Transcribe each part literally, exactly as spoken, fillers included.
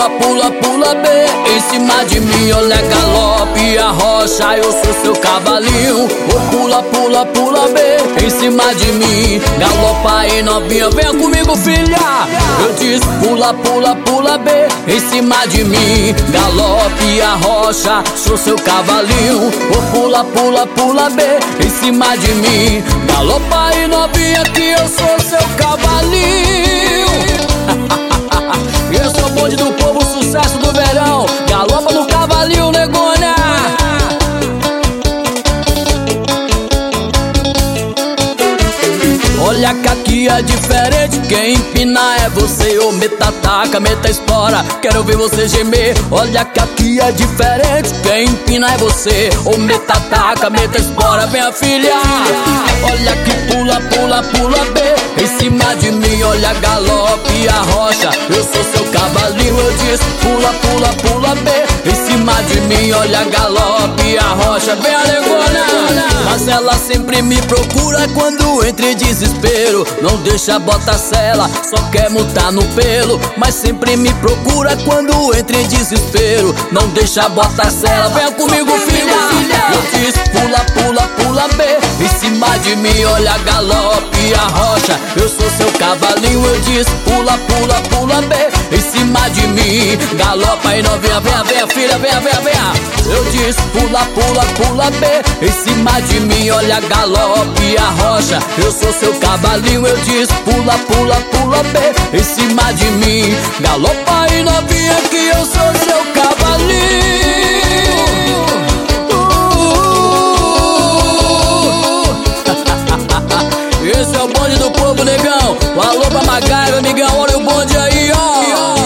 pula, pula, pula B em cima de mim, olha galope e arrocha, eu sou seu cavalinho. Oh, pula, pula, pula B em cima de mim, galopa aí novinha, venha comigo filha. Eu disse pula, pula, pula B em cima de mim, galope e arrocha, sou seu cavalinho. Oh, pula, pula, pula B em cima de mim, galopa aí novinha que eu sou seu cavalinho. Eu sou o bonde do povo, sucesso do verão, galopa no cavalinho, negona. Olha que aqui é diferente, quem empina é você. Ô, meta taca, meta espora, quero ver você gemer. Olha que aqui é diferente, quem empina é você. Ô, meta taca, meta espora, venha filha. Olha que pula, pula, pula B em cima de mim, olha galope e arrocha, eu sou seu cavalinho. Eu disse pula, pula, pula B em cima de mim, olha galope e arrocha, venha negona. Mas ela sempre me procura quando entra em desespero, não deixa bota cela, só quer montar no pelo. Mas sempre me procura quando entra em desespero, não deixa bota cela, venha comigo filha. Eu disse pula, pula, pula B em cima de mim, olha galope e arrocha, eu sou seu cavalinho. Eu disse pula, pula, pula B em cima de mim, galopa e novinha, venha, venha filha, venha, venha, venha. Eu disse pula, pula, pula B em cima de mim, olha galope e arrocha, eu sou seu cavalinho. Eu disse pula, pula, pula B em cima de mim, galopa e novinha que eu sou seu cavalinho. Esse é o bonde do povo, negão. Um alô pra Magaiva, amigão, olha o bonde aí, ó.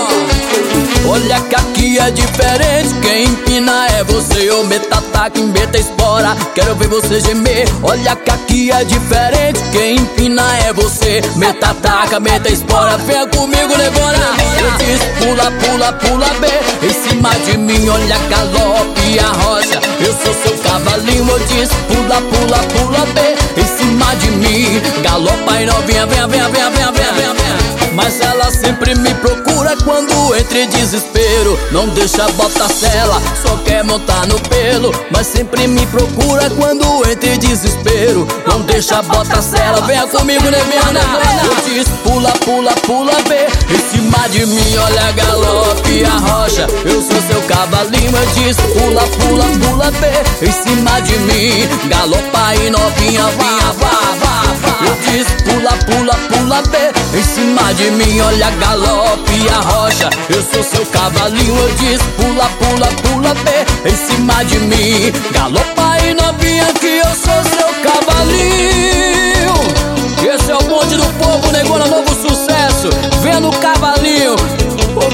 Olha que aqui é diferente, quem empina é você. Ô, meta taca, meta espora, quero ver você gemer. Olha que aqui é diferente, quem empina é você. Meta taca, meta espora, venha comigo, negona. Eu disse pula, pula, pula B em cima de mim, olha galope e arrocha, eu sou seu cavalinho. Eu disse pula, pula, pula B em cima de mim, galopa e novinha, venha, venha, venha, venha, venha, venha, venha. Mas ela sempre me procura quando entra em desespero, não deixa bota cela, só quer montar no pelo. Mas sempre me procura quando entra em desespero, não deixa bota cela, venha comigo, negona. Eu disse pula, pula, pula B em cima de mim, olha galope e arrocha, eu sou seu cavalinho. Eu disse pula, pula, pula B em cima de mim, galopa e novinha, vinha, vá, vá, vá. Eu disse pula, pula, pula B em cima de mim, olha galope e arrocha, eu sou seu cavalinho. Eu disse pula, pula, pula B em cima de mim, galopa e novinha que eu sou seu cavalinho. Esse é o bonde do povo, negona, novo sucesso, vem no cavalinho. Ô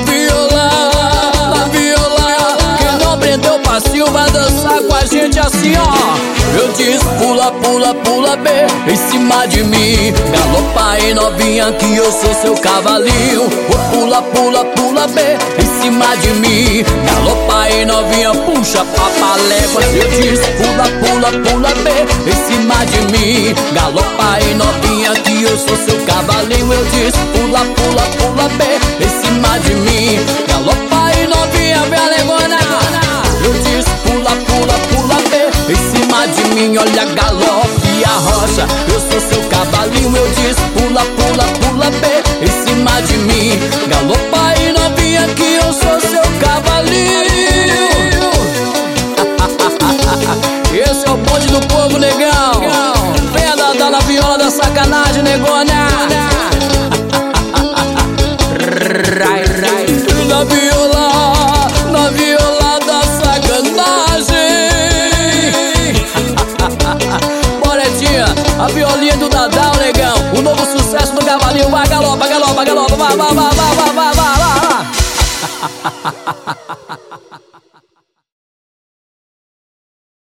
viola, viola, quem não aprendeu passinho vai dançar com a gente assim, ó. Eu disse pula, pula, pula B em cima de mim, galopa e novinha que eu sou seu cavalinho. Oh, pula, pula, pula B em cima de mim, galopa e novinha, puxa papalégua. Eu disse pula, pula, pula B em cima de mim, galopa e novinha que eu sou seu cavalinho. Eu disse pula, pula, pula B em cima de mim, galopa e novinha, vem negona. Eu disse pula, pula, pula B em cima de mim, olha galope e arrocha, eu sou seu cavalinho. Eu disse pula, pula, pula B em cima de mim, galopa e novinha que eu sou seu cavalinho. Esse é o bonde do povo, negão, venha dar na viola da sacanagem, negona. Na viola, na viola da sacanagem. Boretinha, a violinha do Dadão, negão, o novo sucesso do cavalinho. Vai galopa, galopa, galopa, vai, vai, vai.